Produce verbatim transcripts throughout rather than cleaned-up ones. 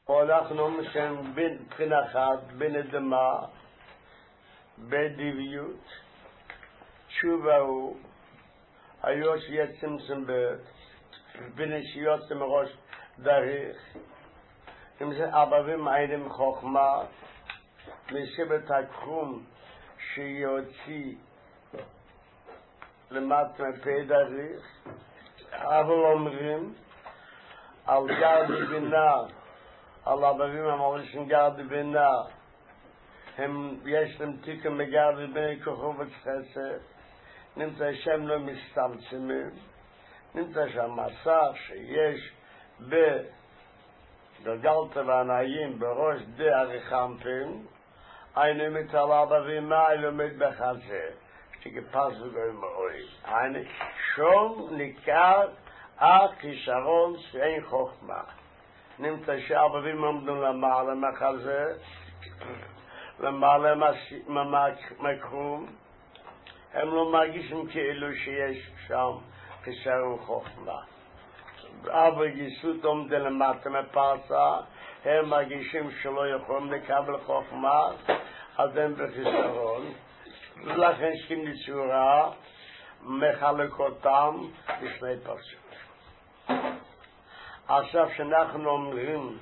אנחנו משם בין בחינה אחת, בין אדמה, בדיביות, תשובה הוא, היו שיצמצם בין שיוצא מראש דריך, אם זה אבבים עינים חוכמה, משבט הקרום שיוציא למטה מפי דריך, אבל אומרים על גרד בינה, על אבבים המורישים גרד בינה, הם יש להם תיקם בגרד בינה כוכב וחסד, נמצא שם לא מסתמצמים, נמצא שם מסך שיש בגלגלת ועניים בראש די הרחמפים, היינו מתעל אבבים מה לומד בחזה, שכפסו גוי מאוי. היינו שום ניכר הכישרון שאין חוכמה. נמצא שאבבים עומדו למעלה מחזה, למעלה מקרום, הם לא מרגישים כאילו שיש שם כישרון חוכמה. אבו גיסות עומדה למטה מפרסה, הם מרגישים שלא יכולים לקבל חוכמה, אז הם בכישרון. ולכן שכים לצורה, מחלק אותם בשני פרסות. עכשיו שאנחנו אומרים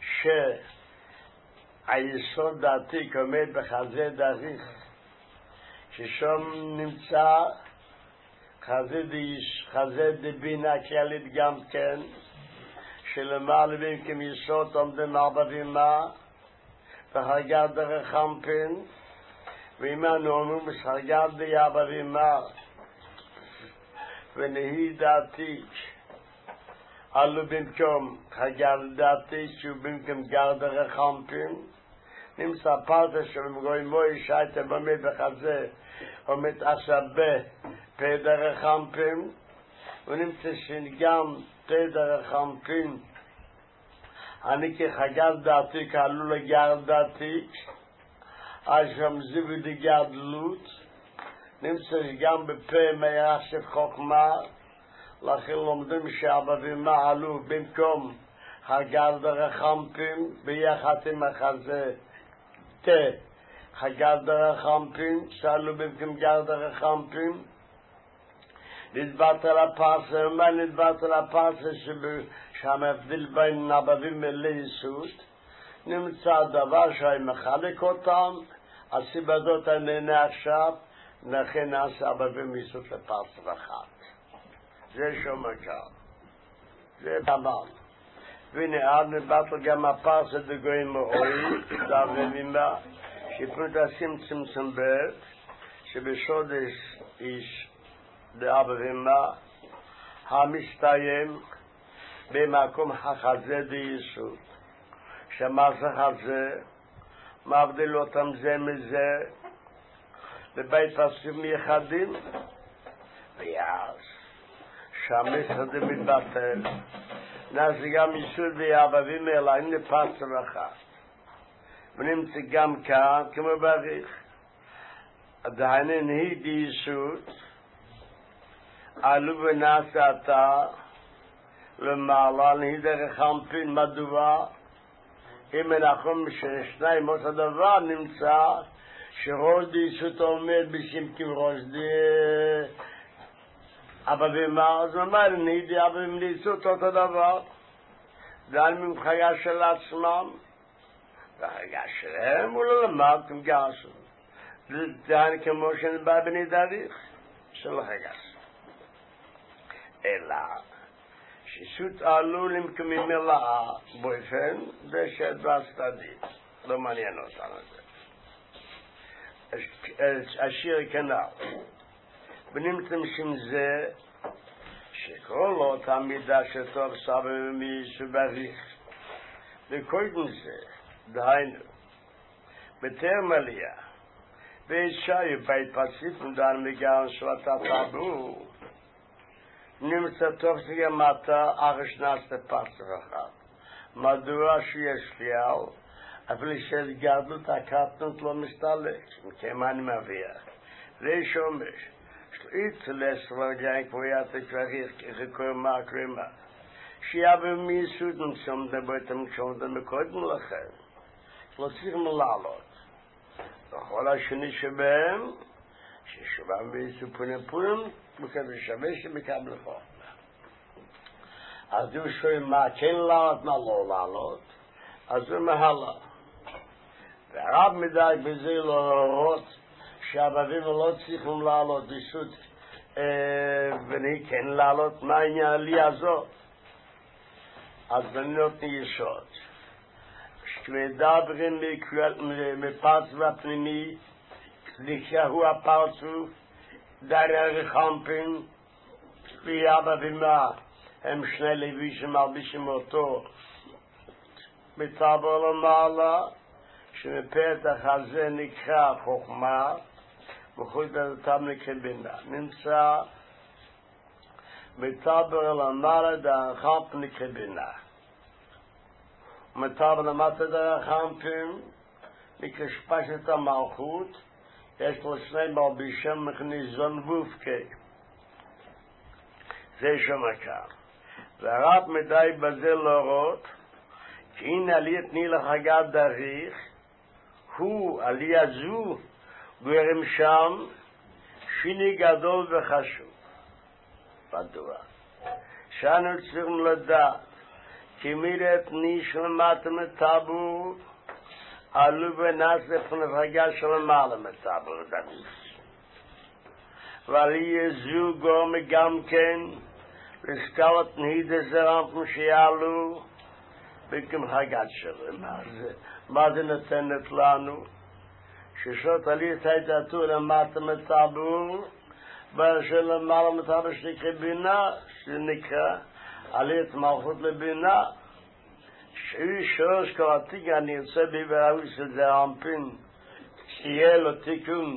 שהיסוד העתיק עומד בחזה דריך, ששם נמצא חזה דיש, חזה דבינה כלית גם כן, שלמעלה בין כמיסות עומדים ארבע וימה, וחגר דרך חמפין, ואם אנו אומרים בשחגר די ארבע וימה, ונהי דעתיק, עלו במקום חגר דעתיק, שהוא במקום גר דרך חמפין, נמצא פרטה שמגוי מוי שייטה במד בחזה, עומד עשבה פי דרך חמפין, ונמצא שגם פי דרך חמפין, אני כחגר דעתיק עלו לגר דעתיק, אז שם זיו די גדלות, נמצא גם בפה מיירשת חוכמה, לכן לומדים שהאבבים עלו במקום חגר דרך חמפין, ביחד עם החזה, תה, חגר דרך חמפין, שעלו במקום גר דרך חמפין, נדבט על הפרסה, ומה נדבט על הפרסה שהמבדיל בין אבבים ליסות, נמצא דבר שאני מחלק אותם, הסיבה זאת אני עכשיו, לכן נעשה אבבים ליסות לפרסה אחת. זה שומקה, זה דבר. והנה עד נדבט גם הפרסה דגויים מאוי, דאבבים בה, שפנות עשים צמצם בית, שבשודש איש דאבבים בה, המסתיים במקום החזה דייסות, שמסך הזה מבדיל אותם זה מזה, בבית פסים יחדים, ויאז שהמסך זה מתבטל, נעשה גם ייסוד ויאבבים אליים לפסר אחת. ונמצא גם כאן, כמו בריך, עדיין היא דייסות, עלו ונעשתה, למעלה נהי דרך חמפין מדוע, אם אנחנו ששניים אותו דבר נמצא, שראש דייסות עומד בשם כראש די אבבים מה, אז אומר, נהי די אבבים דייסות אותו דבר, דן ממחיה של עצמם, והחיה שלהם הוא לא למד עם גסו, דן כמו שנבא בני דריך, של החגס. אלא, שיסות עלול עם כממלאה בויפן ושד והצדדית. לא מעניין אותנו את זה. השיר כנר. ונמצא משם זה שכל אותה מידה שטוב סבא ומישהו בריך. וקודם זה, דהיינו, בטרם עלייה, וישאי בית פסיף ודן מגרן שלטה טבו, נמצא טוב שגמתה אחרי שנעשתה פסר אחת. מדוע שיש פיאל, אפילו של גדלות הקטנות לא מסתלק, כמה אני מביח. לישומש, שלאית לסרגיים כמו יתה כריך, כחקור מה קרימה, שיהיה במיסוד נשום דבויתם כשום דמקודם לכם. לא צריכים לעלות. וכל השני שבהם, ששובם ביסוד פונים פונים, וכזה שווה שמקבל חוכמה. אז הוא שואל מה כן לעלות, מה לא לעלות, אז הוא מהלה. והרב מדי בזה לא להראות שהבבים לא צריכים לעלות ביסוד בני כן לעלות מה העניין עלייה הזאת. אז בנות יסוד כשמדברים מפרץ והפנימי נשארו הפרצוף דרך חמפין ויאבא ומה הם שני לוי שמלבישים אותו מטבר למעלה שמפתח הזה נקרא חוכמה וחוץ דלתם נקרא בינה נמצא מטבר למעלה דרך חמפין נקרא בינה מטבר למטה דרך חמפין נקרא שפשת המלכות יש לו שני מלבישים מכניזון וופקי זה שם כאן והרב מדי בזה להראות כי הנה עליית נילך הגד דריך הוא עלייה זו גורם שם שיני גדול וחשוב. מדוע? שאנו צריכים לדעת כי מירת ניש למטה מטבור עלו ונעשה פנפגה של מעלה מטבור דניס ועלייה זו גורם גם כן לסקלת נהידה זרם שיעלו בקם חגת שלהם. מה זה נתנת לנו? ששות עלית הייתתו למטה מטבור באשר למעלה מטבור שנקרא בינה שנקרא עלית מלכות לבינה שהיא שורש כל התיק אני יוצא ביבראו של זרם פין שיהיה לו תיקון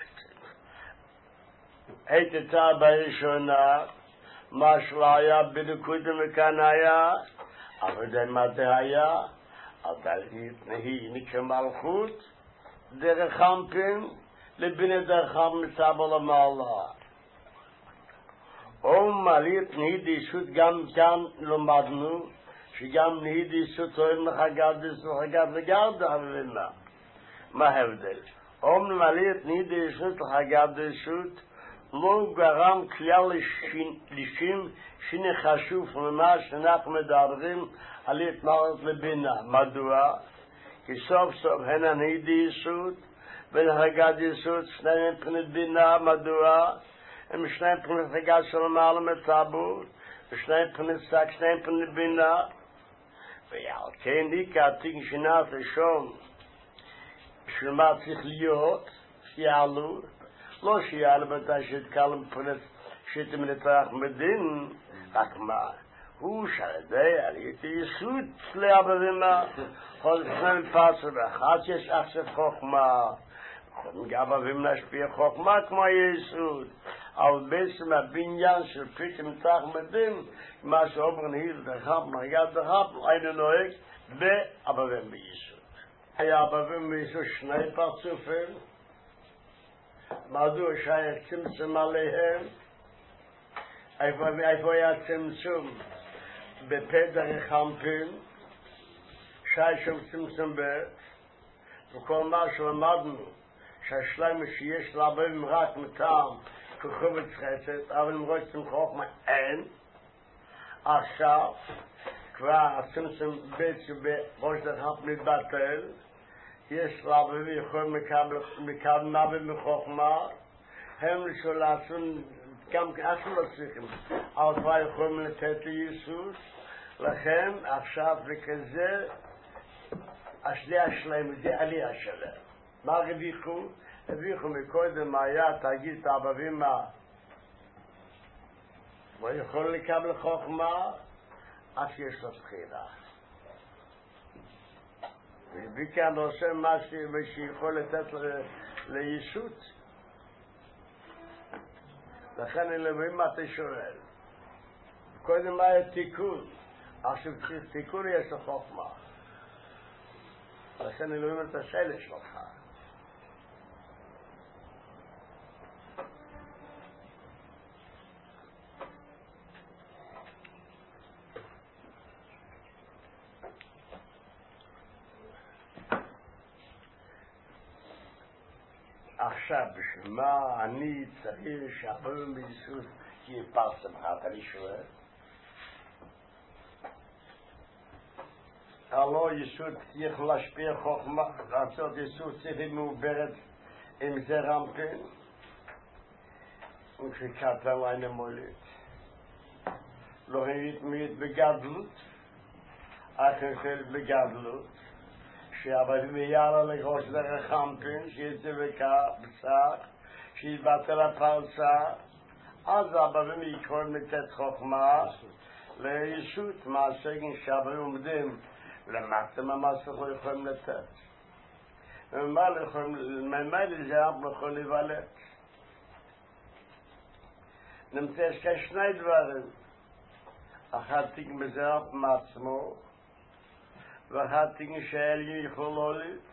הייתתה בראשונה מה שלא היה בדקודם וכאן היה אבל זה מה זה היה אבל היא נקרא מלכות דרך חמפין לבינה דרך מטבר למעלה או מעלית נהיד ישות גם כאן למדנו שגם נהיד ישות תואם לחגד וחגד לגד אבל מה מה ההבדל או מעלית נהיד ישות לחגד ישות לא גרם כלל לשם שני חשוב למה שאנחנו מדברים על התמרות לבינה. מדוע? כי סוף סוף הן הנהיד יסוד ונהגד יסוד שניים פנת בינה. מדוע? הם שניים פנת הגד של מעלה מטבור ושניים פנת סק שניים פנת בינה ועל כן ניקעתי שנת ראשון בשביל מה צריך להיות שיעלו לא שיעלו מתי שיתקלם פנת שיתם נתרח מדין רק מה הוא שעדי עלייתי יסוד לאברימה כל שניים פרצו ואחת יש עכשיו חוכמה גם אביהם להשפיע חוכמה כמו יסוד אבל בעצם הבניין של פריטים נתרח מדין מה שאומר נהיל דחף מרגד דחף היינו נוהג באבריהם ביסוד היה אבריהם ביסוד שני פרצופים מדוע שהיה צמצום עליהם איפה היה צמצום בפדרך חמפין שהיה שם צמצום בעת וכל מה שלמדנו שהשלם שיש לאבריהם רק מטעם כחובץ חסד אבל אם רוצים חוכמה אין עכשיו כבר הצמצום בעת שבראש דרך חמפין מתבטל יש לאבריהם יכולים מקבל נביא מחוכמה הם לשולצון גם כאשר לא צריכים אבל כבר יכולים לתת ליסוס לכן עכשיו וכזה השלי השלם זה עלייה שלהם מה רביחו? רביחו מקודם היה תגיד את האבבים מה הוא יכול לקבל חוכמה עד שיש לו בחירה וכאן עושה מה שיכול לתת לישות לכן אלוהים מה אתה שואל קודם היה תיקון עכשיו תיקון יש לו חוכמה לכן אלוהים את השאלה שלך עכשיו, בשביל מה אני צריך שהרבה ביסוד יהיה פרסם אחת, אני שואל. הלא יסוד צריך להשפיע חוכמה, לעשות יסוד צריך מעוברת עם זה רמפן, וכשקטן לינה מולית. לא ראית מיד בגדלות, אחר כך בגדלות, שעבדים יאללה לראש דרך רמפן, שיצא בקבצה, שיתבטל הפרסה, אז עבדים יקרון מתת חוכמה, לישות מעסקים שעבדים עומדים, למטה ממעשה לא יכולים לתת. וממה לזה אף לא יכול לבלט. נמצא יש כאן שני דברים. אחד תיק בזה אף מעצמו, ואחד תיק שאלי יכול להוליד.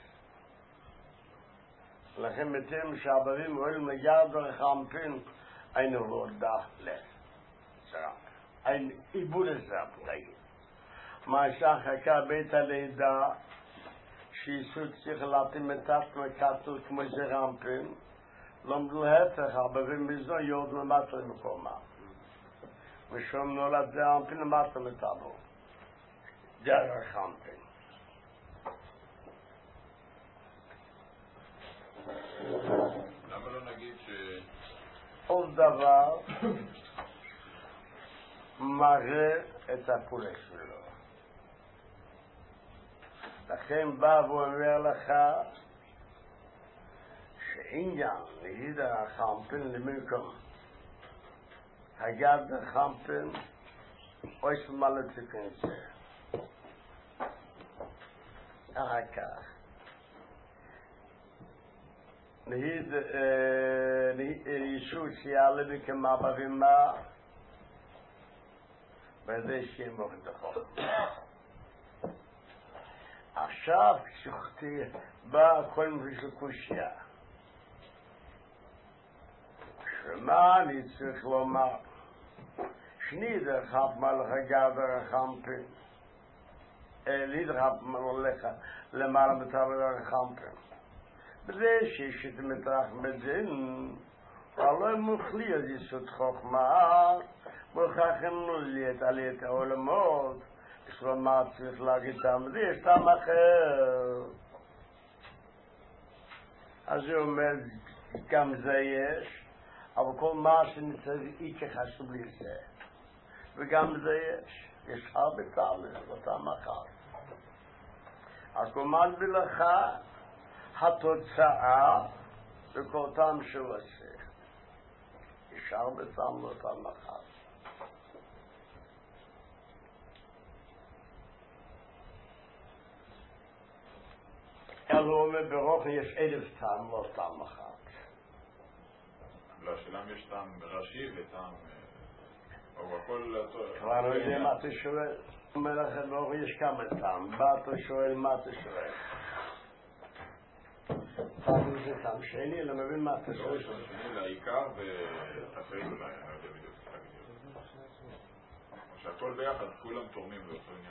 לכן מתאים שהעברים עולים לגרד דרך האמפין, היינו לא דח לסרק. אין איבוד לסרק, תגיד. מה שחקה בית הלידה, שיסוד צריך להתאים מתת מקטל כמו זה רמפין, לא להפך, הרבה מזו יורד למטה למקומה. ושום נולד זה רמפין למטה מטבו. דרך רמפין. למה לא נגיד ש... עוד דבר מראה את הפולש שלו. לכן בא ואומר לך שעניין נגיד החמפן למקום הגד החמפן אוי שמלת תכנסה אחר כך נגיד ישו שיעלה בכמה בבימה וזה שימוך דחו עכשיו כשוכתי בא כל מביש לקושיה שמה אני צריך לומר שני דרך מלך הגר דרך חמפן אלי דרך מלך למעלה מטבע דרך חמפן בזה שיש את מטרח בדין ולא מוכלי על יסוד חוכמה מוכרחים נוליית עליית העולמות יש לו מה צריך להגיד טעם זה יש טעם אחר אז הוא אומר גם זה יש אבל כל מה שנצטרך איקה חשוב לי זה וגם זה יש יש הרבה טעמים לא טעם אחר אז הוא מסביר לך התוצאה וכל טעם שהוא עושה יש הרבה טעם לא טעם אחר אז הוא אומר ברוחן יש אלף טעם לא טעם אחת לא, השאלה אם יש טעם ראשי וטעם או הכל כבר לא יודע מה אתה שואל הוא אומר לכם ברוחן יש כמה טעם בא אתה שואל מה אתה שואל טעם זה טעם שני אלא מבין מה אתה שואל לא ראשון שני לעיקר ותחריב אולי אני לא יודע בדיוק או שהכל ביחד כולם תורמים לאותו עניין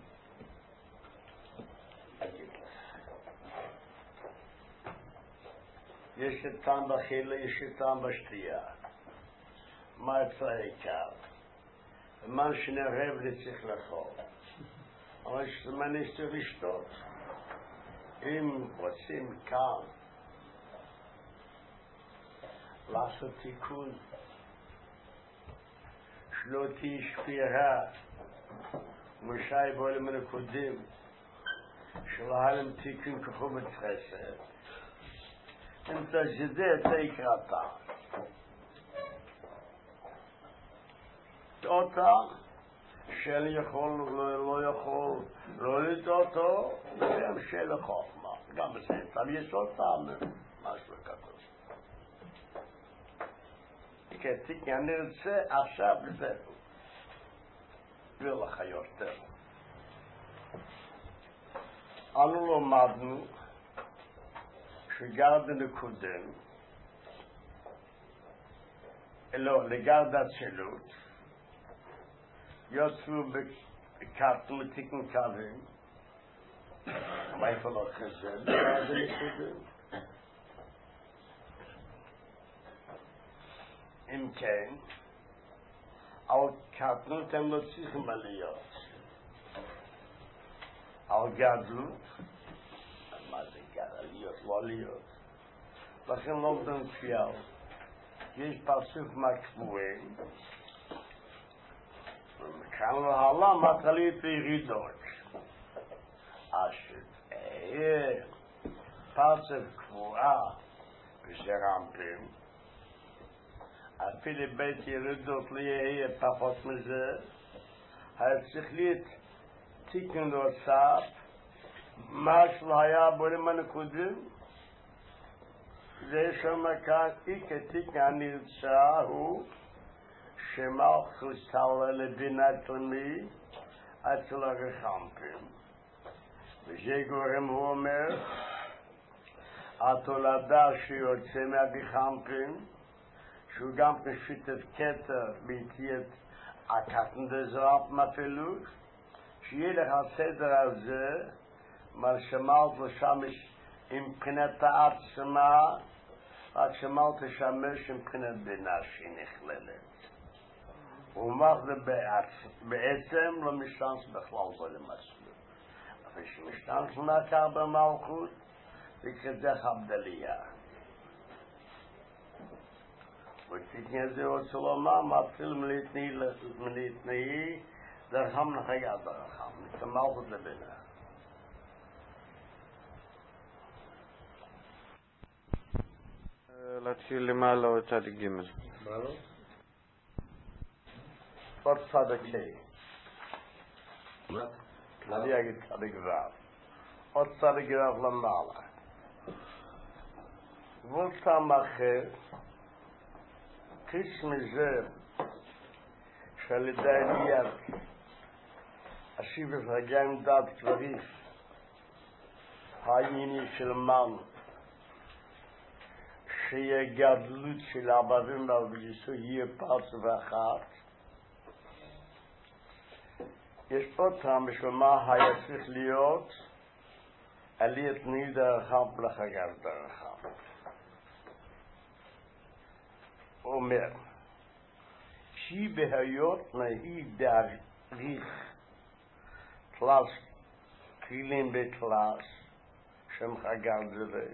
יש את טעם באכילה, יש את טעם בשתייה. מה יצא העיקר? מה שנרב לצריך לאכול. אבל שזמן יש צריך לשתות. אם רוצים כאן לעשות תיקון שלא תהיה שפירה משי בולם הנקודים שלא היה להם תיקון כחוב מתחסד נמצא שזה יצא יקרא טעם. אותה של יכול לא יכול לא לדעתו וגם של חוכמה גם זה טעם יש עוד טעם משהו כתוב כי אני רוצה עכשיו לזה ולך יותר אנו למדנו שגרד נקודם לא, לגרד הצלות יוצאו בקרטו מתיקן קווים מאיפה לא חסד זה נקודם אם כן, על קטנות הם לא צריכים להיות. על גדלות, מה זה גדלות? להיות, לא להיות. לכן לא בנפיאל. יש פסוק מקבועים, וכאן להלה מתחלית בירידות. אשר תהיה פסוק קבועה ושרמפים, אפילו בית ירידות לא יהיה פחות מזה, היה צריך להיות תיקן נוסף, מה שלא היה בולם הנקודים, זה שם כאן איקה תיקן הנרצה הוא שמלכוס תעלה לבינת למי אצל הרחמפים. וזה גורם הוא אומר, התולדה שיוצא מהרחמפים, שהוא גם פשוט את כתר ביתיית הקטן דזרמפים אפילו, שיהיה לך הסדר הזה, מה שמלת לשמש עם בחינת העצמה, רק שמלת לשמש עם בחינת בינה שהיא נכללת. ומך זה בעצם לא משתנס בכלל בו למסלול. אבל שמשתנס נעקר במלכות, וכזה חבדליה. ותתניה זה רוצה לומר, מתחיל מלהתנאי דרכם נחיה דרכם, מתמלכות לבינה. להתחיל למעלה או צדיק ג'. מה לא? עוד צדיק לי. אני אגיד צדיק רב. עוד צדיק רב למעלה. וולטם אחר, חיס מזה שעל ידי ליד השיבת הגיים דת כלריף הענייני של מן שיהיה גדלות של עבדים והבגיסו יהיה פרץ ואחת. יש עוד טעם בשביל מה היה צריך להיות עליית נהי דרכם לחגר דרכם. הוא אומר שהיא בהיות נהי דריך תלס כלים בתלס שם חגר דרי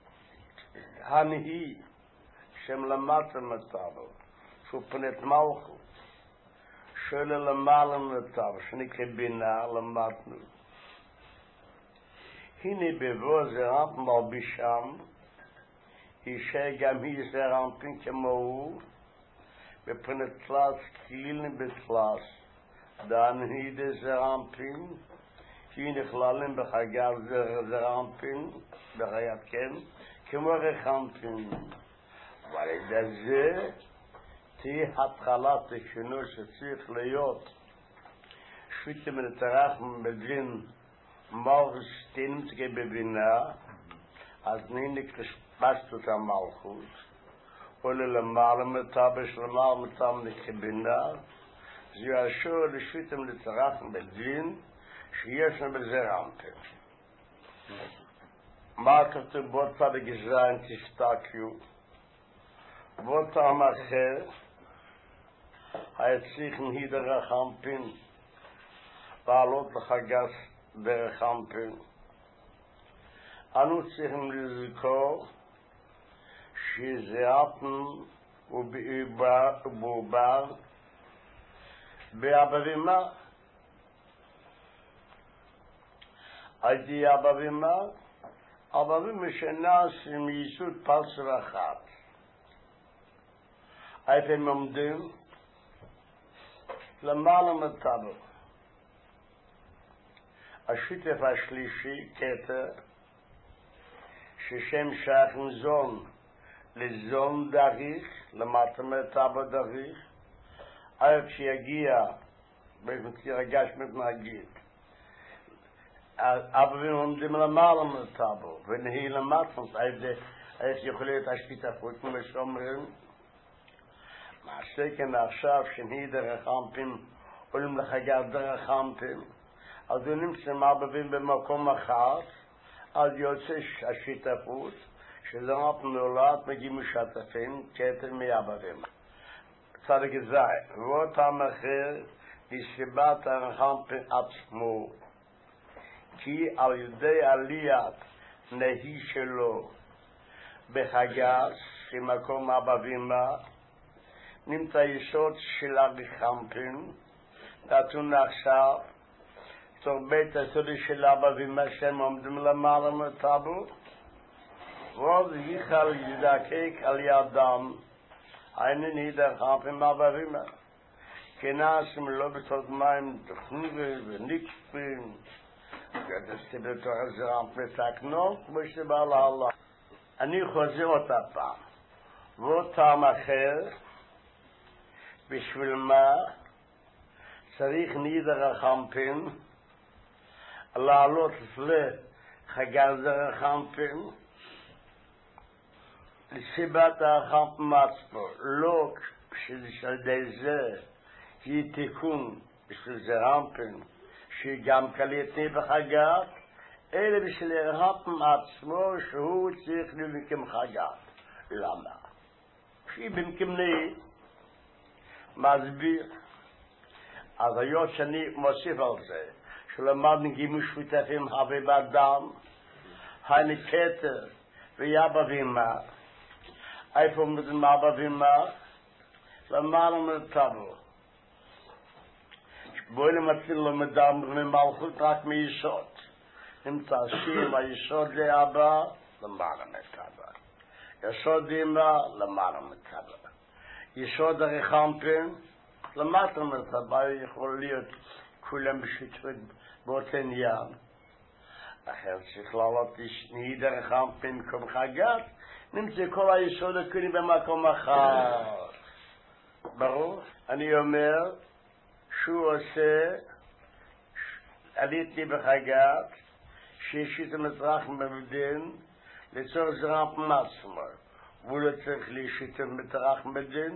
הנהי שם למטה מטבו שהוא פנת מלכות שואלה למעלה מטבו שנקרא בינה למטנו הנה בבוא זרמפ מלבישם אישה גם היא זרמפים כמוהו בפנת תלס כלים בתלס דהנהי דזרמפים כי נכללים בחגר זרמפים בחיית כן כמו רחמפים, אבל את זה תהיה התחלת השינוי שצריך להיות שוויתי מנתרח בדין מורסטין תגי בבינה, אז נהניק לשפשת המלכות, וללמעלה מטבש למעלה מטבש נקבינה, זה ישור לשוויתי מנתרח בדין שיש בזה רמפים. מה כתוב בו צדיק זין תשתקיו בו טעם אחר היה צריך נהי דרחמפין לעלות לחגס דרחמפין אנו צריכים לזכור שזעתן ובעובר באבבימה הייתי אבבימה אבל משנס עם ייסוד פלסר אחת. איפה הם עומדים? למעלה מטבו. השיתף השלישי, כתר, ששם שייך זון לזון דריך, למטה מטבו דריך, עד שיגיע, ברגש מתנהגית, אבל הם עומדים למעלה מטבו, ונהי למטה, איך יכול להיות השתתפות, כמו שאומרים, מעשה כן עכשיו שנהי דרחמפים, עולים לחגר דרחמפים, אז הוא נמצא מערבבים במקום אחת, אז יוצא השתתפות, שזה רק נולד מגיעים משתפים, כתר מערבבים. צדיק זי, ואות המחיר מסיבת הרחמפין עצמו, כי על ידי עליית נהי שלו בחגס, במקום אבא ואמא, נמצא יסוד של הרחמפין, נתון עכשיו, תוך בית הסודי של אבא ואמא שהם עומדים למעלה מטאבו, ועוד ייחל ידקק על ידם, einen nieder haben aber immer genasem lobetot mein khnuge nicht bin das ist der Tag mit Tag noch möchte bei Allah אני חוזר אותה פעם ואותם אחר בשביל מה צריך נידר החמפין לעלות לחגזר החמפין לסיבת החמפין עצמו, לא בשביל זה היא תיקון בשביל זה רמפין שגם קליטני בחגת, אלא בשביל החמפין עצמו שהוא צריך לבקם חגת. למה? שהיא במקמני מסביר. אז היות שאני מוסיף על זה שלמדנו גימוש שותפים הווה באדם, היינו כתר ויאבא ואמא, איפה עומדים אבא ואמא? למעלה מטאבו. בואי נמציא למדם ממלכות רק מיסוד. נמצא שיר היסוד לאבא, למעלה מטאבו. יסוד אמא, למעלה מטאבו. יסוד הרחמפין, למטה מטאבו, יכול להיות כולם בשותפות באותו עניין. אחר צריך לעלות נידר הרחמפין כמו חגת, נמצא כל היסוד הכוני במקום אחר. ברור? אני אומר שהוא עושה, עליתי בחגת, שישית המזרח במדין, לצורך זרח מעצמו. והוא לא צריך לישית המזרח במדין.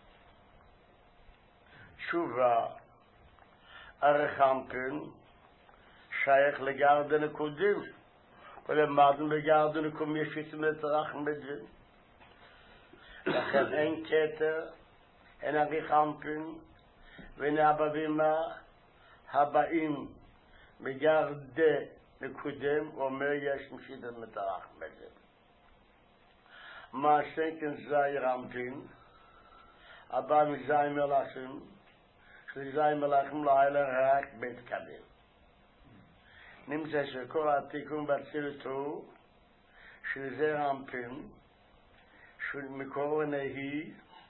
תשובה, הרחמפין שייך לגרדן הקודם. ולמדנו בגרדן הקודם ישית המזרח במדין. לכן אין כתר, אין הרחמפין, ואין אבא ואמא הבאים מגרדן הקודם, אומר יש משית המזרח במדין. מה שכן זי רמפין, הבא מזי מלאכים, שזי מלאכים לילה רק בית קדם. נמצא שכל התיקון בצילות הוא שזה רמפין, שמקור נהי,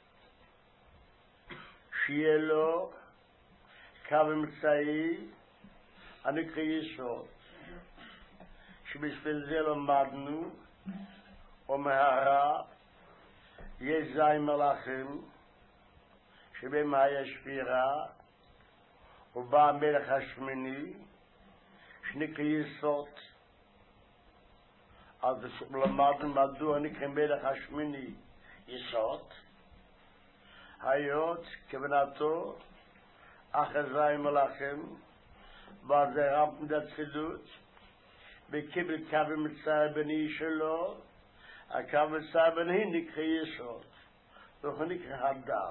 שיהיה לו קו אמצעי הנקרא יסוד, שבשביל זה למדנו, ומהרה יש זי מלאכים, שבהם היה שפירה, ובא המלך השמיני, שנקרא יסוד. אז למדנו מדוע נקרא מלך השמיני יסוד, היות כוונתו אחרי זי מלאכים, וזה רמפין דצילות, בקיבל קו אמצעי בני שלו, הקו אמצעי בני נקרא יסוד, והוא נקרא הדר.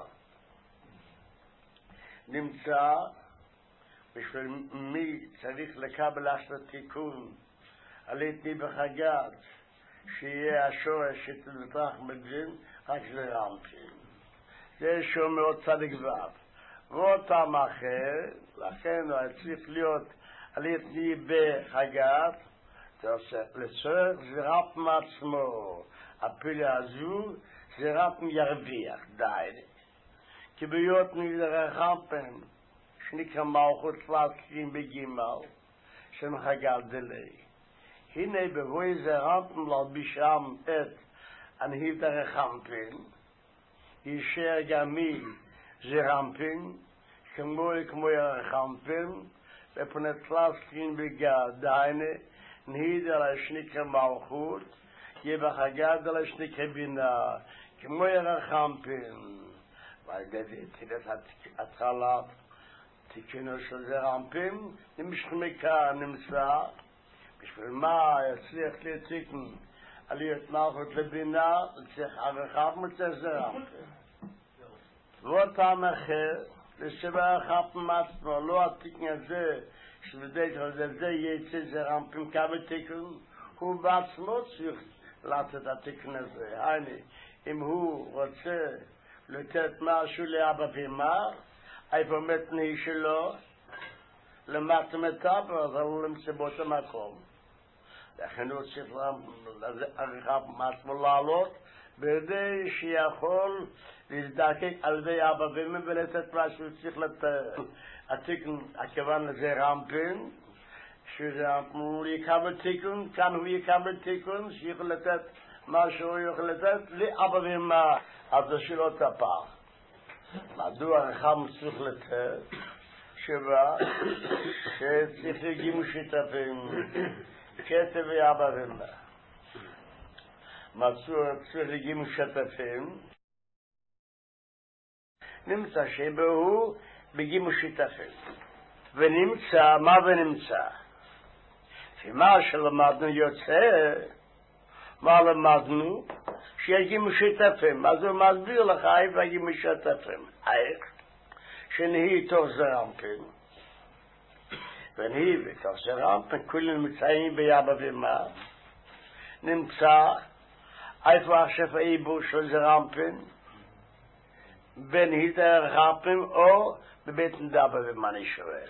נמצא בשביל מי צריך לקבל אשת תיקון עליתי בחגת שיהיה השורש שתלתרח מדין רק זה רמפין. זה שהוא מאוד צדיק ואב. ואותם אחר, לכן הוא צריך להיות עליתי בחגת, לצורך זירת מעצמו. הפילה הזו זירת מירוויח, די. כי ביות נגדר הרחמפין, שנקרא מלכות פלסקים בגימל, שמחגת דלי. הנה בבואי זה רמפין ללבישם את הנהיב הרחמפין, יישאר גם מי זה רמפין, כמו כמו הרחמפין, ופנת פלסקים בגד, דיינה, נהיד על השנקרא מלכות, יהיה בחגת על השנקרא בינה, כמו הרחמפין. ועל התחלת תיקנו של זה רמפין, נמשך מכאן נמצא, בשביל מה יצליח לתיקן על להיות מלכות לבינה, צריך הרחב מצא זה רמפין. וואט האמך לשבע חפמאס לא עתיקן הזה שבדק זה יצא זה רמפים קבתיקן הוא בעצמו צריך לעשות את התיקן הזה. אני אם הוא רוצה לתת משהו לאבא ואמא איפה מתנאי שלו למטה מטאבר אז הוא למצא באותו מקום. לכן הוא צריך עריכה מעצמו לעלות בידי שיכול להזדקק על ידי אבא ואמא ולתת מה שהוא צריך לתת. התיקון, הכיוון לזה רמפין, שהוא יקבל תיקון, כאן הוא יקבל תיקון, שיכול לתת מה שהוא יכול לתת לאבא ואמא, אז זה שלא תפח. מדוע עריכה צריך לתת? שבא, שצריך לגימו שיתפים, כתב ואבא ואמא. מצאו צריך לגימו שיתפים, נמצא שבו בגימו שיתפים. ונמצא, מה ונמצא? ומה שלמדנו יוצא, מה למדנו? שיגימו שיתפים. אז הוא מסביר לך איפה הגימו שיתפים. איך? שנהי תוך זרמפין. ונהי בתוך זרמפין, כולם מצאים ביאבא ואמא. נמצא איפה השפע איבו של זרמפין, בין דרך רמפין או בבית נדאבא ואמא נשאר.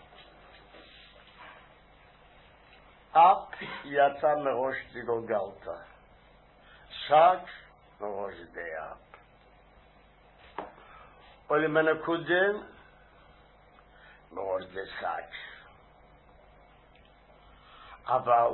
אפ יצא מראש דגולגלתא. שק מראש די אפ. ולמן הקודם מראש די שק. אבל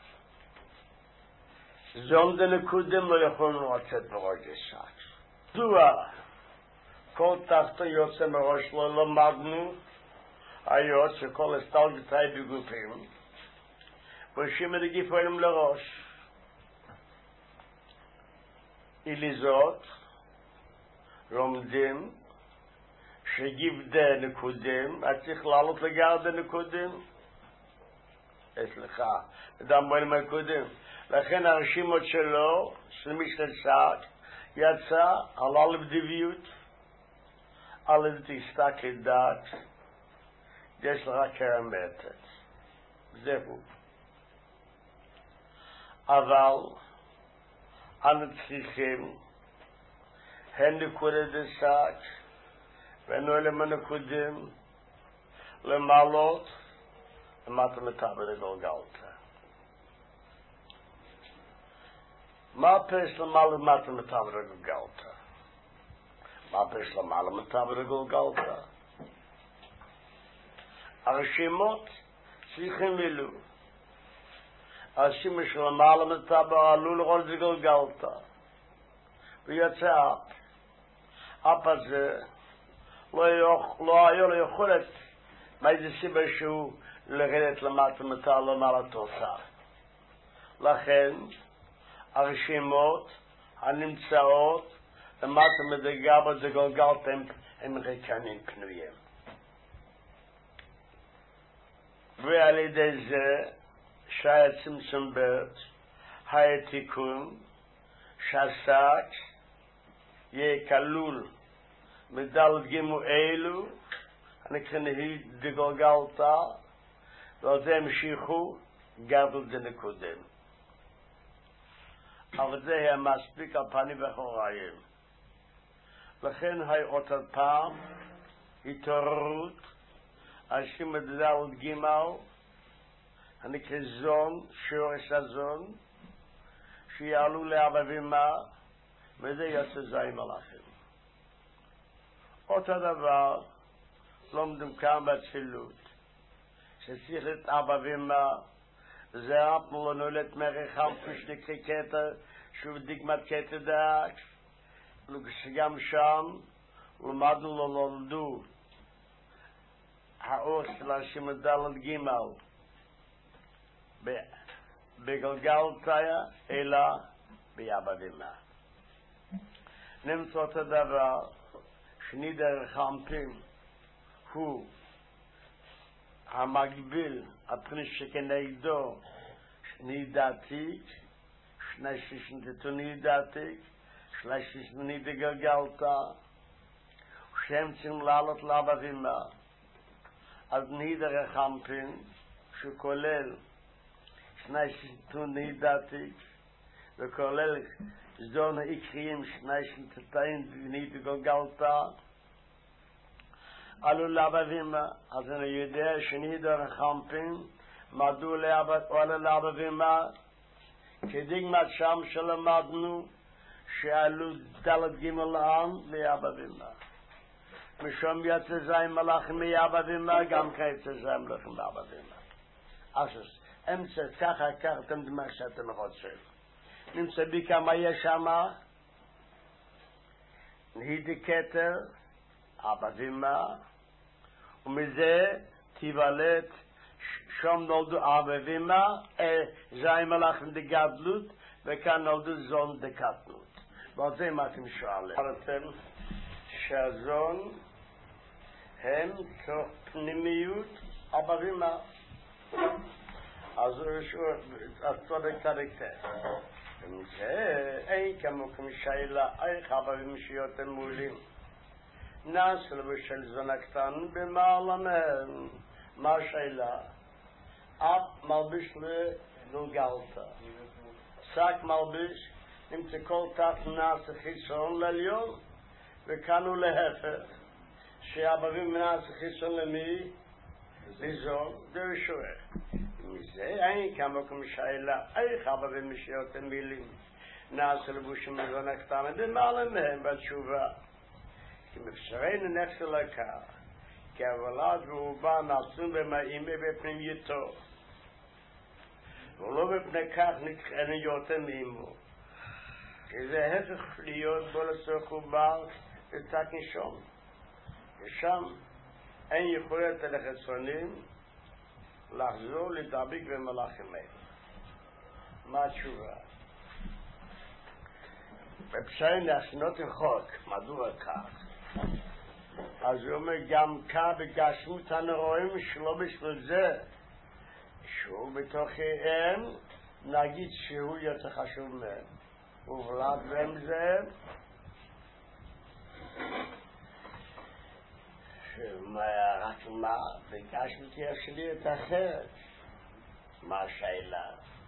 זון די נקודם לא יכולנו לצאת מראש די שק. דוע כל תחתו יוצא מראש לא למדנו היות שכל הסתלגתאי בגופים ושם רגיפים לראש. אליזות לומדים שגיבדה נקודם, אז צריך לעלות לגרדה נקודם. סליחה, אדם בואי נקודם. לכן הרשימות שלו, של מישל שק, יצא על אלף דביות, אלף תסתק לדעת, יש לך קרמטת. זהו. אבל אנו צריכים הן נקודת השק ואנו אלה מנקודים למעלות למטה מטאבר לגולגלתא. מה פרש למעלה למטה מטאבר לגולגלתא? מה פרש למעלה מטאבר לגולגלתא? הרשימות צריכים מילוא. הרשימה של למעלה מטאבר עלו לראות לגולגלתא. ויצא אפ. אפ הזה לא היה לו יכולת מאיזה סיבה שהוא לרדת למטה מטאבר למעלה תוצאה. לכן הרשימות הנמצאות למטה מדגבה לגולגלתא הם ריקנים פנויים. ועל ידי זה שהיה צמצום בית, היה תיקון, שעסק, יהיה כלול מדלת גימו אלו, הנקרא דגולגלתא, ועל זה המשיכו גרדו דנקודם. אבל זה היה מספיק על פנים וחוריים. לכן היה עוד פעם התעוררות, אנשים מדלת גימל, הנקרא זון, שורש הזון, שיעלו לאבא ואמא, וזה יוצא זין מלאכים. אותו דבר, לומדים כאן באצילות, שצריך את אבא ואמא, זה אפנו לנולד מרחם כשני קטע, שהוא דגמת קטע דאק, וגם שם, למדנו לא נולדו, האור של אנשים מדלת גימל, בגולגלתא אלא ביאבא ואמא. נמצא אותו דבר שני דרך רמפין הוא המקביל הפריש שכנגדו שני דעתיק, שני שישנתתו ני דעתיק, שני שישנני דגולגלתא, שהם צריכים לעלות לאבא ואמא, אז נידר החמפין, שכולל שני שטון נידתי, וכולל זון העיקריים, שני שטטאים נידר גולגלתה, עלו לאבא ואמא, אז אני יודע שנידר החמפין, מדעו עולה לאבא ואמא, כדגמת שם שלמדנו, שעלו דלת גימל לעם לאבא ואמא. משום יצא זין מלאכים מאבא ואמא, גם כיצא זין מלאכים מאבא ואמא. אז אמצע ככה קרתם דמה שאתם רוצים. נמצא בי כמה יש שמה, נהידי כתר, אבא ואמא, ומזה תיוולד שום נולדו אבא ואמא, זין מלאכים דגדלות, וכאן נולדו זון דקטנות. ועל זה מה אתם שואלים? אמרתם שהזון הם תוך פנימיות אבא ואמא. אז צודק צדק זה. וזה אין כמו כמשאלה, איך אבא ואמא שיותר מולים. נעשל בשל זון הקטן במעלה מהם. מה השאלה? אף מלביש לגולגלתה. שק מלביש, נמצא כל תחת נעשה חיסון לליון, וכאן הוא להפך, שאבבים נעשה חיסון למי? לזון, זה ושואר. מזה אין כמה כמשאלה, איך אבבים משיות המילים, נעשה לבושים מזון הקטן, במעלה מהם בתשובה. כי מבשרנו נחשא לכך, כי הוולד והובא נעצום במאים ובפנימיותו, ולא בפני כך נתחנו יותר מאימו. כי זה הפך להיות בו לצורך ובר וצק נשום. ושם אין יכולת לחיצונים לחזור לדביק במלאכים האלה. מה התשובה? בפשעים להשנות החוק, מדוע כך? אז הוא אומר גם כך בגשמות הנרואים שלא בשביל זה שהוא בתוכיהם נגיד שהוא יותר חשוב מהם. ובלעד בהם זה רק מה בגשמות יש לי את אחרת. מה השאלה?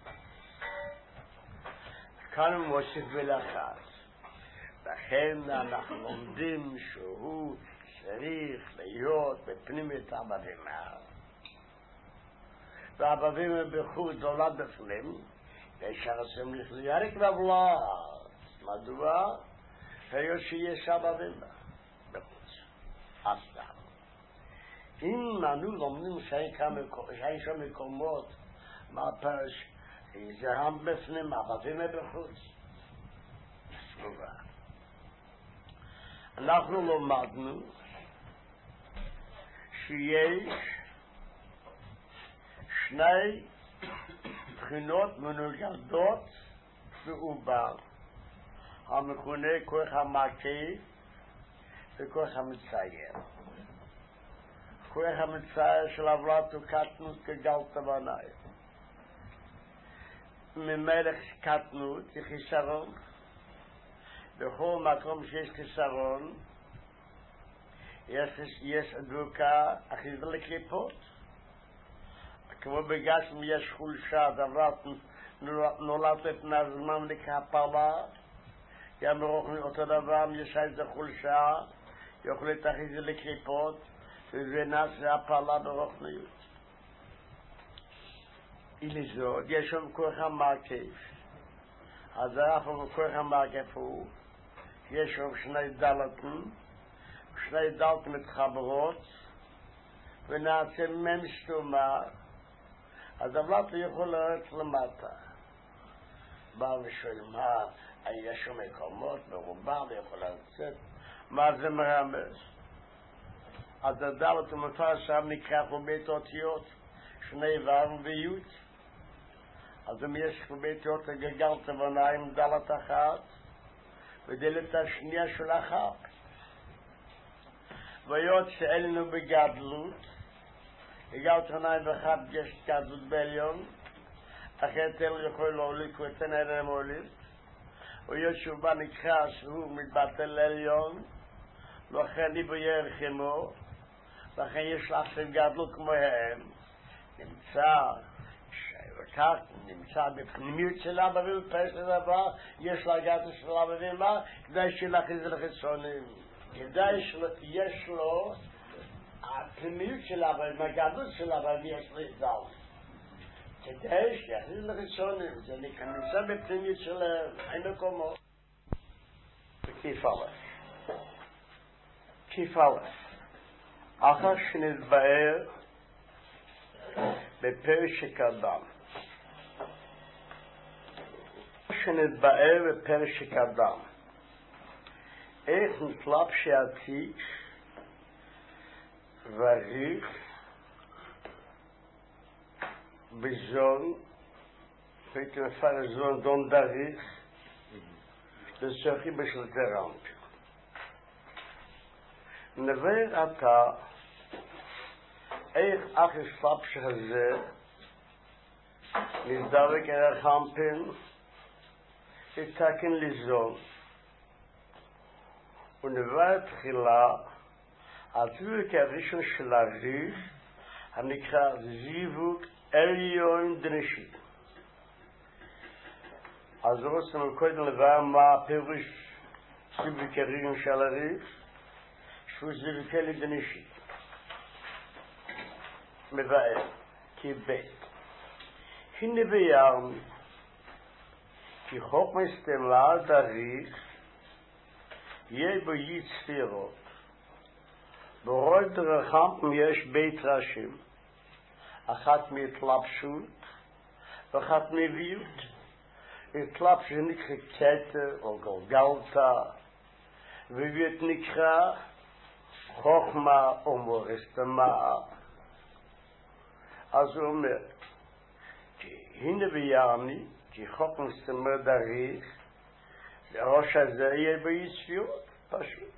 כאן הוא מוסיף ולחץ. לכן אנחנו לומדים שהוא צריך להיות בפנימיות אבא ואמא. ואבא ואמא בחוץ נולד בפנים, ואפשר עושים לכליאריק בבלעד. מדוע? היות שיש אבא ואמא בחוץ. אסתם. אם אנו לומדים שאין שם מקומות, מה פרש? זה הם בפנים, אבא ואמא בחוץ. תשובה. אנחנו לומדנו שיש שני בחינות מנוגדות בעובר, המכונה כוח המקיף וכוח המצייר. כוח המצייר של עברת וקטנות כגלת בנאי. ממלך קטנות היא חיסרון. בכל מקום שיש חיסרון יש, יש דבוקה אחיזה לקליפות. כמו בגשם יש חולשה, דבר נולד לפני הזמן לקהפלה, גם ברוחני אותו דבר, יש איזה חולשה, יכול להתאחיז לקליפות, וזה נעשה הפלה ברוחניות. ולזאת, יש שם כוח המקיף. אז אף כוח המקיף הוא, יש שם שני דלתים, שני דלתים מתחברות, ונעשה מהם סתומה, אז הדלת יכול לרדת למטה. בא ושואל, מה, יש שם מקומות ברובם ויכול לצאת? מה זה מרמז? אז הדלת ומפר שם נקרא פה בית אותיות, שני ו' וי'. אז אם יש פה בית אותיות הגגלת בניים דלת אחת, ודלת השנייה של אחת. והיות שאין לנו בגדלות, הגלת בניים ואחת יש גדלות בעליון, אחרת אלו יכול להוליק ואתן אינם הוליק, והיות שהוא בא נקרא שהוא מתבטל לעליון, לכן דיבור ירחמו, לכן יש לכם גדלות כמוהם, נמצא, כך נמצא בפנימיות של אבא ובפרס לדבר, יש לה גדלות של אבא ואמא, כדאי שלהכניס לחיצונים, כדאי שיש לו, הפנימיות של אבא, הגדלות של אבא, יש לו זל. כדאי שיכניס לחיצונים, זה נמצא בפנימיות שלהם, אין מקומו. וכיף א' כיף א' אחר שנתבאר בפרשק אדם שנתבאר בפרשק אדם איך נטלב שעתיק וריך בזון הייתי מפעל זון דון דריך לצרכים בשלטרנט נבר אתה איך אך הסלאפ שזה נזדרק על החמפן יתקן לזון ונבר תחילה התביק הראשון של הריף הנקרא זיווג עליון דנשית אז רוצים קודם לבר מה הפירוש זיווג הראשון של הריף שהוא זיווג עליון דנשית מבאר כי בית הנה בירם כי חוק מסתמלה דריך יהיה בו יצפירות ברוי דרחם יש בית ראשים אחת מהתלבשות ואחת מביות התלבשות נקרא כתר או גלגלתה וביות נקרא חוכמה או מורסתמה אז הוא אומר כי הנה בירמי כי חוכמה מסתמלה דריך הראש הזה יהיה בו יצפירות פשוט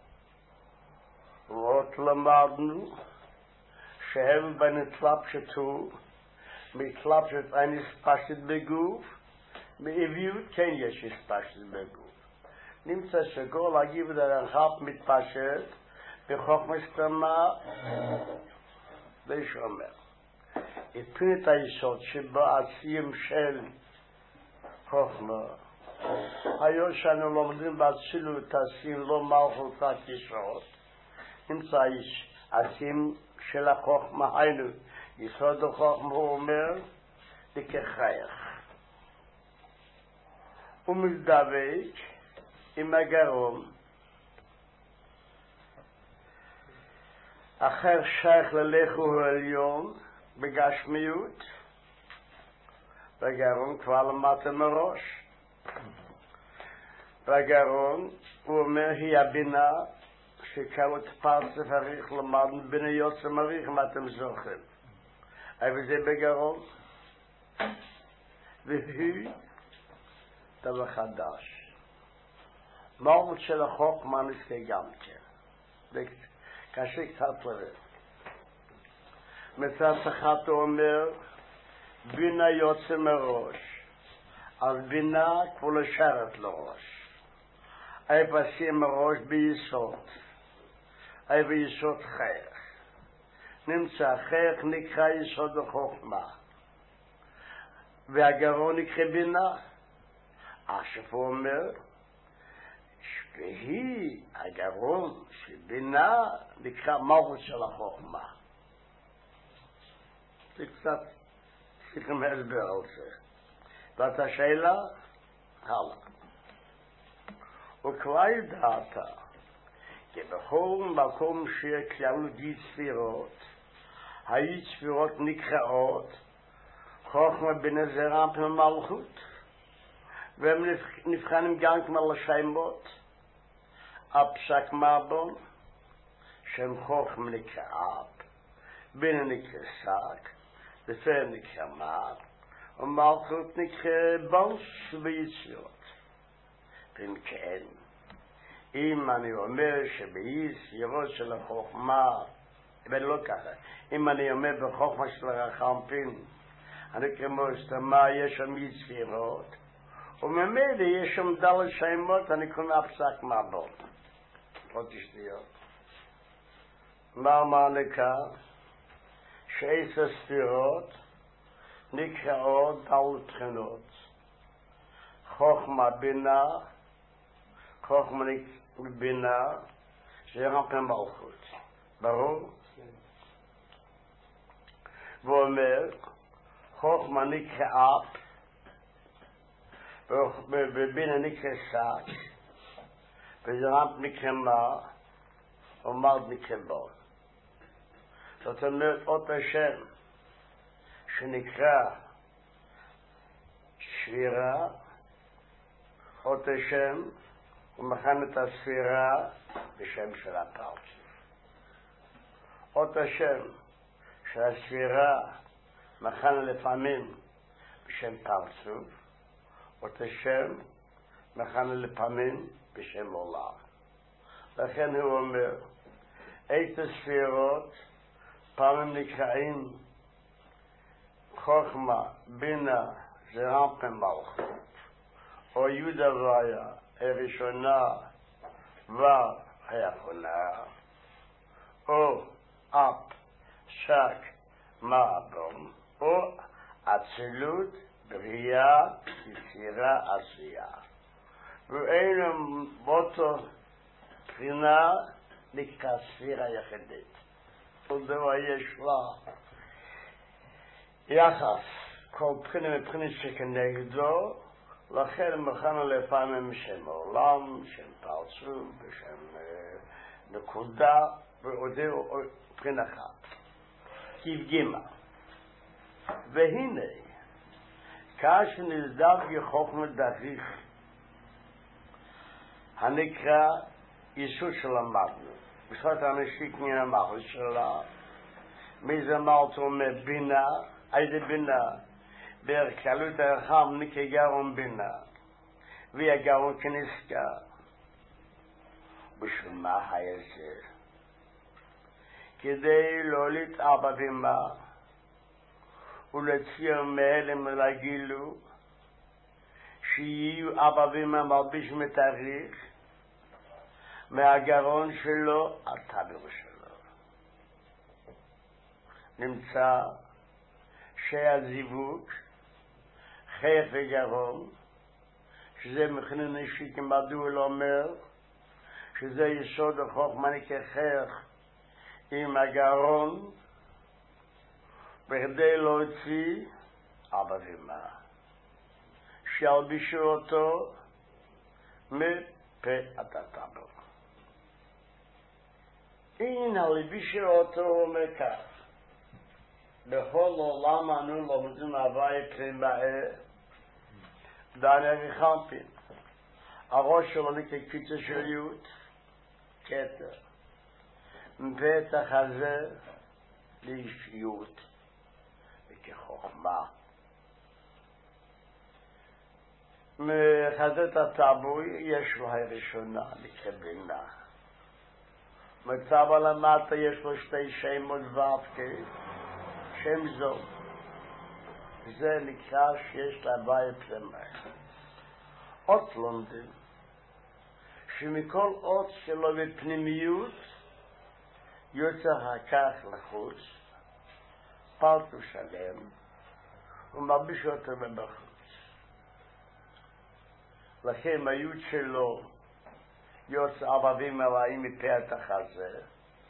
ואות למדנו שהם בנתלבשתו מתלבשת אין הספשת בגוף מאביות כן יש הספשת בגוף נמצא שכל הגיב דרחב מתפשט בחוכמה סתמה ושומר את היסוד שבה עצים של חוכמה היום שאנו לומדים באצילות עצים לא מלכות רק יסוד נמצא איש עצים של החוכמה היינו יסוד החוכמה הוא אומר לכחייך הוא מזדבק עם הגרום אחר שייך ללכו העליון בגשמיות והגרום כבר למטה מראש והגרום הוא אומר היא הבינה שקרות פרצף הריך למדנו בינה יוצא מריך מה אתם זוכרים אבל זה בגרום והיא דבר חדש מהות של החוק מה נזכה גם כן קשה קצת לראות מצד אחת הוא אומר בינה יוצא מראש אז בינה כבר לשרת לראש איפה שים מראש ביסוד אי ביסוד חייך נמצא חייך נקרא יסוד החוכמה והגרון נקרא בינה עכשיו הוא אומר והיא הגרון שבינה נקרא מהות של החוכמה זה קצת צריכים להסבר על זה ואת השאלה הלאה וכבר ידעת כי בכל מקום שכללו די ספירות היו ספירות נקראות חוכמה בינה זרם פני מלכות והם נבחנים גם כמו לשיימות הפסק מבון שם חוכמה נקרא אב בינה נקרא סק ופר נקרא מר ומלכות נקרא בוס ויצירות אם כן אם אני אומר שביצירות של החוכמה ולא ככה אם אני אומר בחוכמה של הרחמפין אני כמו סתמה יש שם יצירות וממילא יש שם דלת שמות אני קונה פסק מבון עוד תשתיות. מה אמרניקה? שעשר ספירות נקראות על תחינות. חוכמה בינה, חוכמה בינה, שרמפם מלכות. ברור? והוא אומר, חוכמה נקראת, ובינה נקרא שק, וזרמפ נקרא מה, ומלד נקרא בו. זאת אומרת, אותו שם, שנקרא שבירה, אותו שם, הוא מכן את הספירה בשם של הפרצוף. אותו שם שהספירה מכן לפעמים בשם פרצוף, אותו שם מכן לפעמים בשם עולם. לכן הוא אומר, איזה ספירות פעמים נקראים חוכמה, בינה, זרמפם מלכות, או יהודה ויה, הראשונה והאחרונה, או אפ, שק, מאבום, או אצילות, בריאה, יצירה, עשייה. ואין באותו בחינה נקרא ספירה יחידית. כל דבר יש לה יחס, כל בחינה מבחינה שכנגדו, לכן מכנו לפעמים שם עולם, שם פרצוף, בשם נקודה, ועוד בחינה אחת. כבגימה. והנה, כאשר נלדב יחוכמה דריך, הנקרא יסוד שלמדנו. בשביל האנשים מן המחל שלה, מי זה מלטו מבינה, איזה בינה, בהרכלות הרחם נקרא גרון בינה, והגרון כנסקה. בשביל מה היה זה? כדי לא להתאבא במה, ולצייר מהלם לגילו, שיהיו אבא ומה מלביש מתאריך, מהגרון שלו על טבור שלו. נמצא שהזיווג, חייך וגרון, שזה מכנן אישי כמדוע לא אומר, שזה יסוד החוכמה נקרא חייך עם הגרון, בכדי להוציא אבא ומה. שילבישו אותו מפה עד הטבור. הנה הלבישו אותו מכך. בכל עולם אנו לומדים הווי פרימאה דני וחמפין. הראש שלו נקרא קפיצה של יוד, כתר. מפתח הזה לאישיות וכחוכמה. מחזת הטבוי יש לו הראשונה לקבינה. מצב על המטה יש לו שתי שמות ואבקי, שם זו. זה נקרא שיש לה הווי פרימה. אות לומדים, שמכל אות שלו בפנימיות, יוצא הכך לחוץ, פרטו שלם, ומרביש אותו מבחוץ. לכן היוד שלו יוצא עבבים מלאים מפה החזה,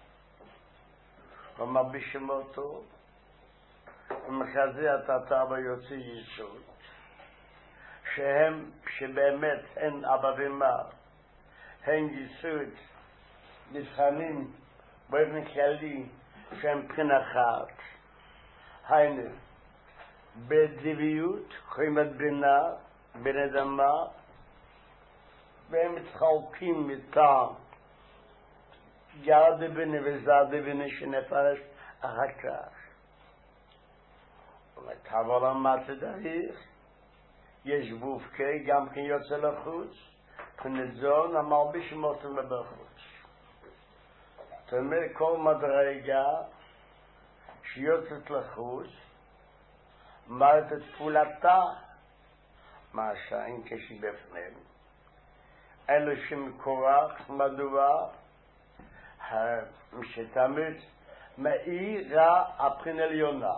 ומרבישים אותו, ומחזה את הטבע יוצא יסוד, שהם, שבאמת הן עבבים מה, הן יסוד, נבחנים, באופן כללי שהם בחינה אחת. היינו, בדביות, חיימת בינה, בן אדמה, והם מתחלקים מטעם יעד בינה וזעד בינה שנפרש אחר כך. ומטבע למטה דריך, יש בופקי, גם כן יוצא לחוץ, פנזון, המלביש מותם לבחוץ. זאת אומרת, כל מדרגה שיוצאת לחוץ, אומרת את פעולתה, מה שאין כשהיא בפנים. אין לו שום כוח, מדוע שתמיד מאירה הבחינה עליונה.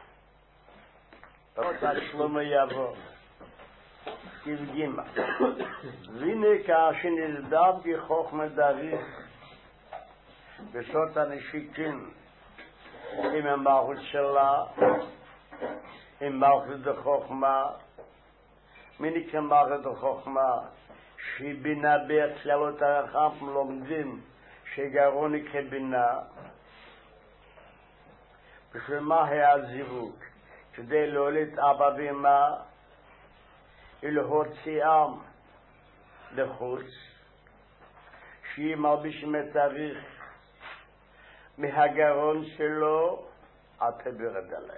אותה שלמה יבוא. תבגימה. והנה כאשר נלדב כחוכמה דריך בסוד הנשיקים עם המלכות שלה, עם מלכות דחוכמה, מי נקרא מלכות דחוכמה? שהיא בינה בכללות הרחב לומדים שגרו נקרא בינה. בשביל מה היה הזיווג? כדי להוליד אבא ואמא ולהוציאם לחוץ, שהיא מלבישים את הריח מהגרון שלו עד תבירד עליה.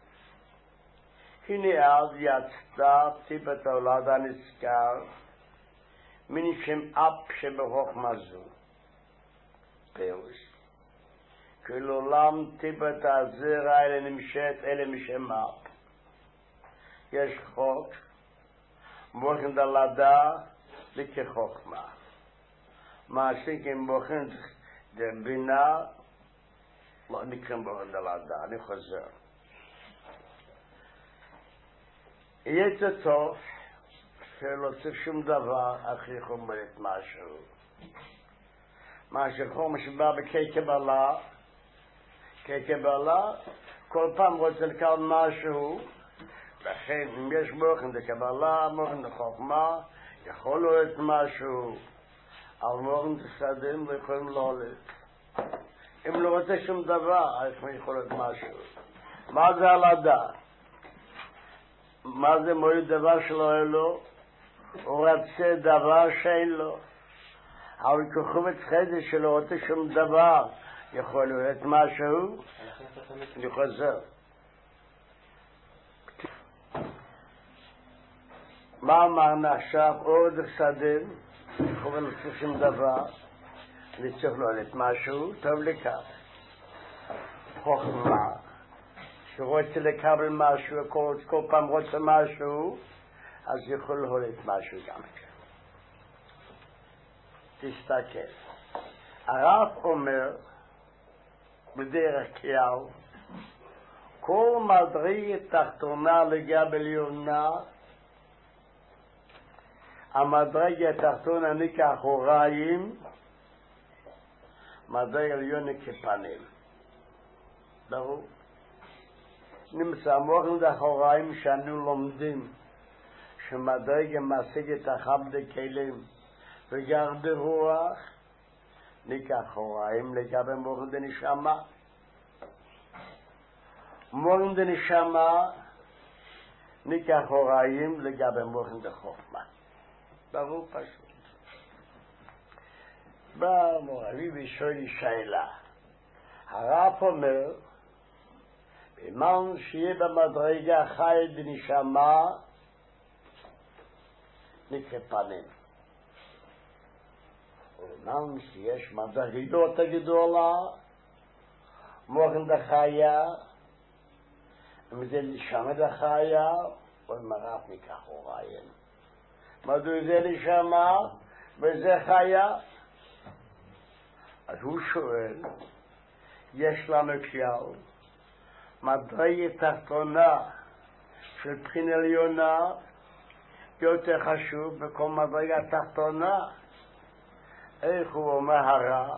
הנה אז יצא טיפת ההולד הנזכר מן שם אב שבחוכמה זו. פירוש כלעולם טיפת הזרע אלה נמשת אלה משם אב. יש חוק מוכן דלדה לכחוכמה. מעסיק עם מוכן דבינה לא נקרא מוכן דלדה. אני חוזר. יהיה זה טוב שלא צריך שום דבר אחרי חומרת משהו. מה שחומר שבא בכי קבלה, כי קבלה, כל פעם רוצה לקבל משהו, לכן אם יש מוכן דקבלה, מוכן דחוכמה, יכול להיות משהו, אבל מוכן דסדים לא יכולים להוליד. אם לא רוצה שום דבר, אז יכול להיות משהו. מה זה על הדעת? מה זה מועיל דבר שלא אין לו? הוא רצה דבר שאין לו. אבל כחובץ חדש שלא רוצה שום דבר, יכול להיות משהו, אני חוזר. מה אמרנו עכשיו? עוד סדים, יכול להיות שום דבר, אני צריך להוליד משהו, טוב לכך. חוכמה. שרוצה לקבל משהו, כל, כל פעם רוצה משהו, אז יכול להוליד משהו גם כן. תסתכל. הרב אומר, בדרך כלל, כל מדרגה תחתונה לגבי עליונה, המדרגה התחתונה נקרא אחוריים, מדרגה עליונה כפנים. ברור? נמצא מוכן דאחוריים שאנו לומדים שמדרגה משיגת אחת בכלים וגר ברוח נקרא אחוריים לגבי מוכן דנשמה. מוכן דנשמה נקרא אחוריים לגבי מוכן דחוכמה. ברור פשוט. בא מורלי ושואל שאלה. הרב אומר במן שיהיה במדרגה חי בנשמה נקרא פנים. ובמן שיש מדרגות הגדולה מוכן דחיה אם זה נשמה דחיה ומרף נקרא אחוריים. מדוע זה נשמה וזה חיה? אז הוא שואל, יש לנו כלל מדרגה תחתונה של בחינה עליונה יותר חשוב בכל מדרגה תחתונה. איך הוא אומר הרב?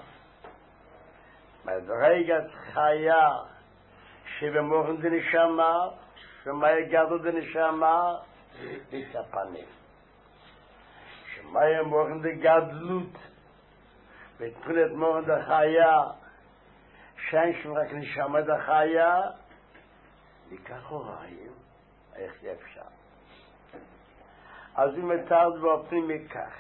מדרגת חיה שבמוכן דנשמה, שמה יגדו דנשמה, נקרא פנים. שמה מוכן דגדלות, בתחילת מוכן דחיה, שאין שם רק נשמה דחיה, נקרא אחוריים. איך זה אפשר? אז אם מתאר באופנים מכך,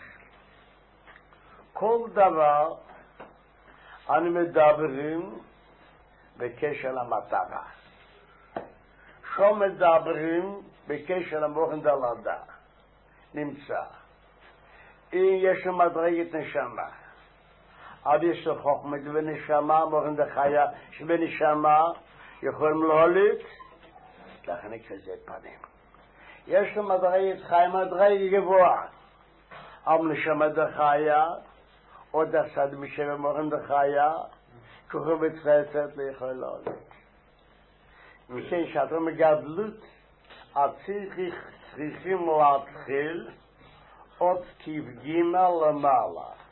כל דבר אנו מדברים בקשר למטרה. שום מדברים בקשר למוכן דלדה. נמצא. אם יש לו מדרגת נשמה, אבל יש לו חוכמת ונשמה, מוכן דחיה שבנשמה יכולים להוליד, לכן נקרא זה פנים. יש לו מדרגת חיה, מדרגת גבוהה, אבל נשמה דחיה, oder sad misher morgen der khaya koche betrefet le khalal mishen shatom gadlut atzich chichim latchil ot kiv gimel lamala